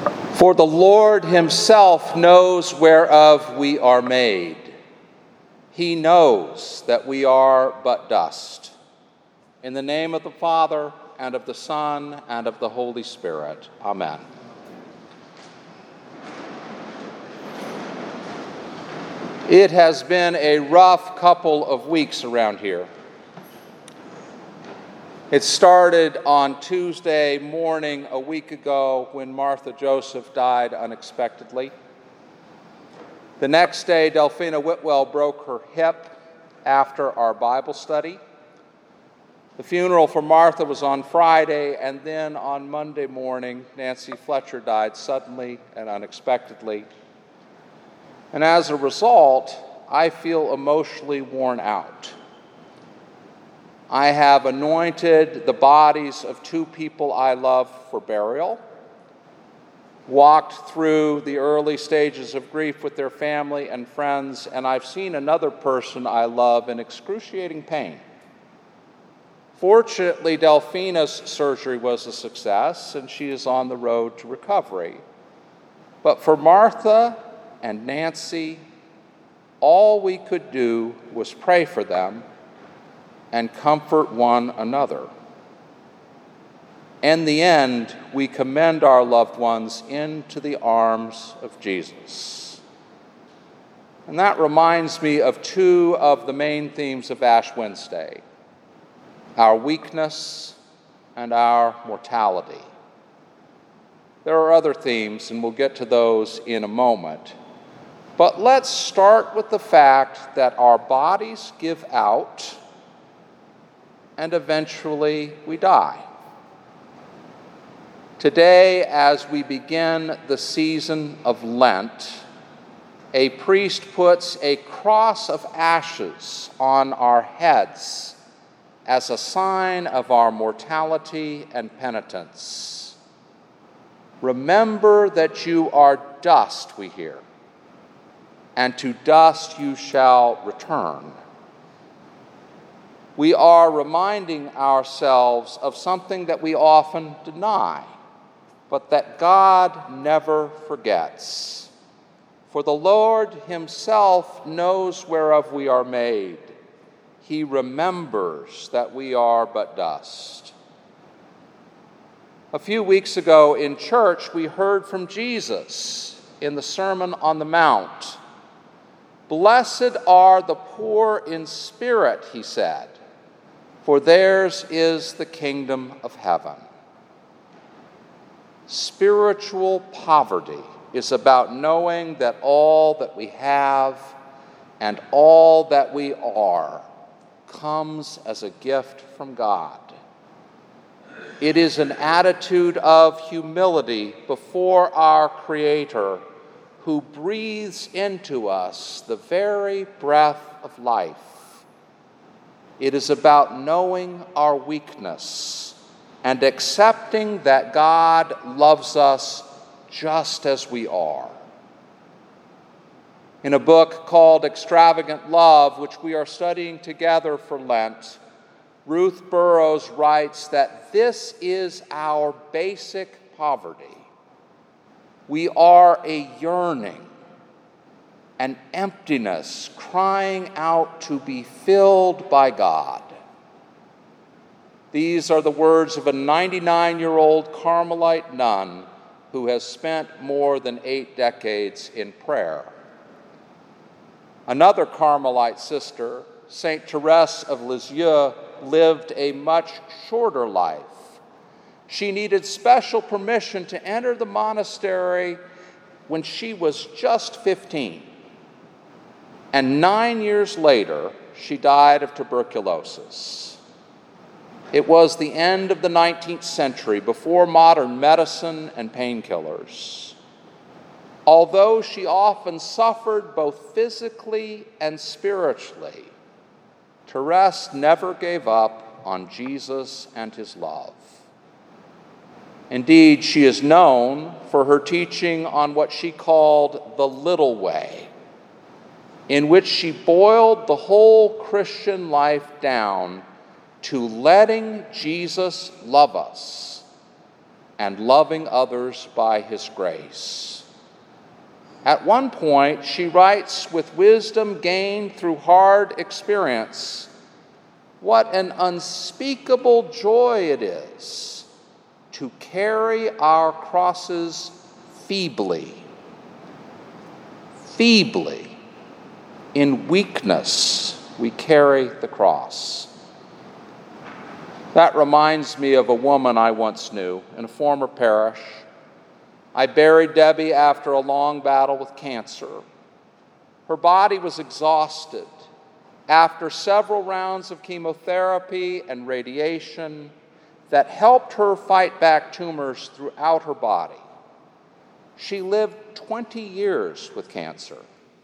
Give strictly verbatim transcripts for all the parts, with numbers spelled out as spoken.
For the Lord himself knows whereof we are made. He knows that we are but dust. In the name of the Father, and of the Son, and of the Holy Spirit. Amen. It has been a rough couple of weeks around here. It started on Tuesday morning a week ago when Martha Joseph died unexpectedly. The next day, Delphina Whitwell broke her hip after our Bible study. The funeral for Martha was on Friday, and then on Monday morning, Nancy Fletcher died suddenly and unexpectedly. And as a result, I feel emotionally worn out. I have anointed the bodies of two people I love for burial, walked through the early stages of grief with their family and friends, and I've seen another person I love in excruciating pain. Fortunately, Delphina's surgery was a success, and she is on the road to recovery. But for Martha and Nancy, all we could do was pray for them and comfort one another. In the end, we commend our loved ones into the arms of Jesus. And that reminds me of two of the main themes of Ash Wednesday: our weakness and our mortality. There are other themes, and we'll get to those in a moment. But let's start with the fact that our bodies give out, and eventually we die. Today, as we begin the season of Lent, a priest puts a cross of ashes on our heads as a sign of our mortality and penitence. Remember that you are dust, we hear, and to dust you shall return. We are reminding ourselves of something that we often deny, but that God never forgets. For the Lord himself knows whereof we are made. He remembers that we are but dust. A few weeks ago in church, we heard from Jesus in the Sermon on the Mount. Blessed are the poor in spirit, he said, for theirs is the kingdom of heaven. Spiritual poverty is about knowing that all that we have and all that we are comes as a gift from God. It is an attitude of humility before our Creator, who breathes into us the very breath of life. It is about knowing our weakness and accepting that God loves us just as we are. In a book called Extravagant Love, which we are studying together for Lent, Ruth Burroughs writes that this is our basic poverty. We are a yearning, an emptiness crying out to be filled by God. These are the words of a ninety-nine-year-old Carmelite nun who has spent more than eight decades in prayer. Another Carmelite sister, Saint Therese of Lisieux, lived a much shorter life. She needed special permission to enter the monastery when she was just fifteen. And nine years later, she died of tuberculosis. It was the end of the nineteenth century, before modern medicine and painkillers. Although she often suffered both physically and spiritually, Therese never gave up on Jesus and his love. Indeed, she is known for her teaching on what she called the little way, in which she boiled the whole Christian life down to letting Jesus love us and loving others by his grace. At one point, she writes, with wisdom gained through hard experience, what an unspeakable joy it is to carry our crosses feebly, feebly, in weakness we carry the cross. That reminds me of a woman I once knew in a former parish. I buried Debbie after a long battle with cancer. Her body was exhausted. After several rounds of chemotherapy and radiation that helped her fight back tumors throughout her body, she lived twenty years with cancer.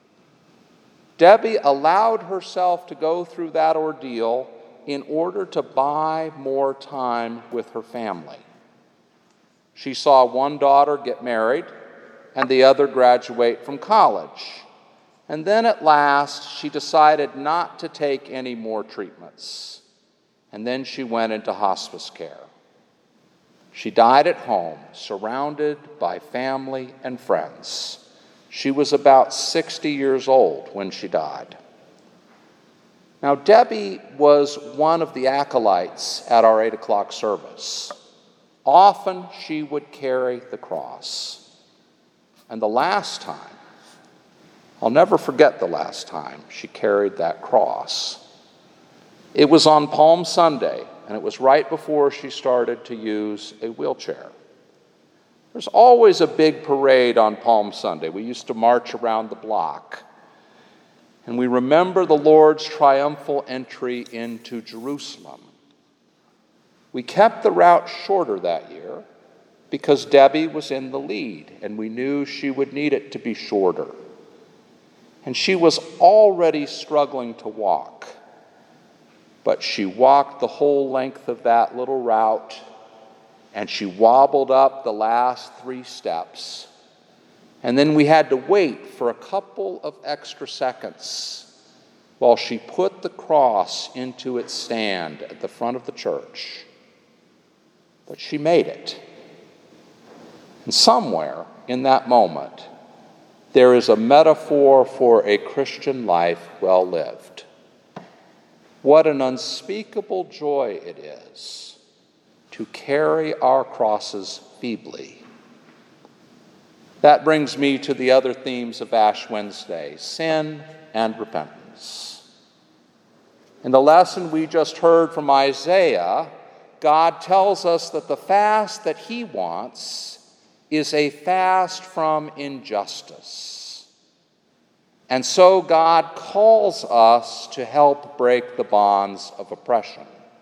Debbie allowed herself to go through that ordeal in order to buy more time with her family. She saw one daughter get married and the other graduate from college. And then at last, she decided not to take any more treatments. And then she went into hospice care. She died at home, surrounded by family and friends. She was about sixty years old when she died. Now, Debbie was one of the acolytes at our eight o'clock service. Often she would carry the cross. And the last time, I'll never forget the last time she carried that cross. It was on Palm Sunday, and it was right before she started to use a wheelchair. There's always a big parade on Palm Sunday. We used to march around the block. And we remember the Lord's triumphal entry into Jerusalem. We kept the route shorter that year because Debbie was in the lead, and we knew she would need it to be shorter. And she was already struggling to walk, but she walked the whole length of that little route, and she wobbled up the last three steps. And then we had to wait for a couple of extra seconds while she put the cross into its stand at the front of the church. But she made it. And somewhere in that moment, there is a metaphor for a Christian life well lived. What an unspeakable joy it is to carry our crosses feebly. That brings me to the other themes of Ash Wednesday, sin and repentance. In the lesson we just heard from Isaiah, God tells us that the fast that he wants is a fast from injustice. And so God calls us to help break the bonds of oppression.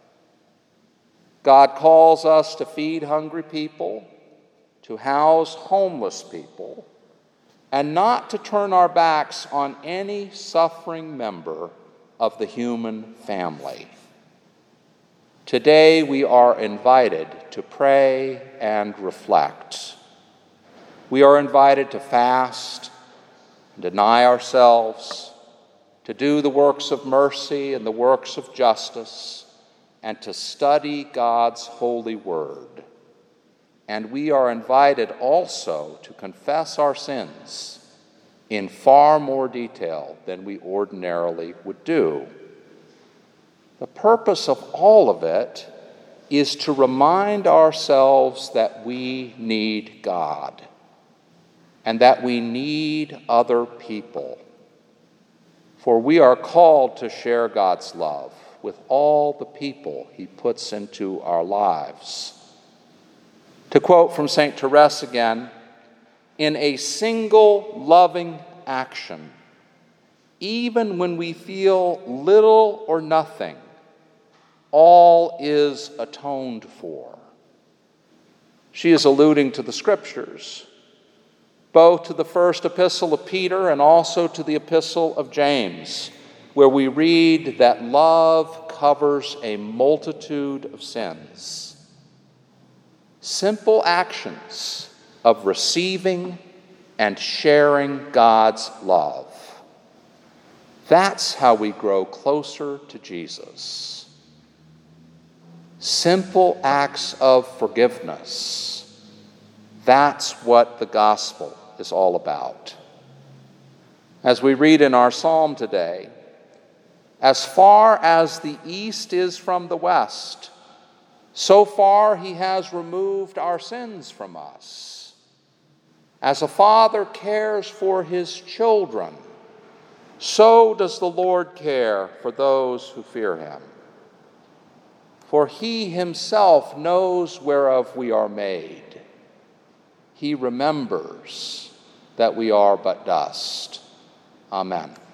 God calls us to feed hungry people, to house homeless people, and not to turn our backs on any suffering member of the human family. Today we are invited to pray and reflect. We are invited to fast and deny ourselves, to do the works of mercy and the works of justice, and to study God's holy word. And we are invited also to confess our sins in far more detail than we ordinarily would do. The purpose of all of it is to remind ourselves that we need God and that we need other people. For we are called to share God's love with all the people he puts into our lives. To quote from Saint Therese again, in a single loving action, even when we feel little or nothing, all is atoned for. She is alluding to the scriptures, both to the first epistle of Peter and also to the epistle of James, where we read that love covers a multitude of sins. Simple actions of receiving and sharing God's love. That's how we grow closer to Jesus. Simple acts of forgiveness That's what the gospel is all about. As we read in our psalm today, as far as the east is from the west, so far he has removed our sins from us. As a father cares for his children, so does the Lord care for those who fear him. For he himself knows whereof we are made. He remembers that we are but dust. Amen.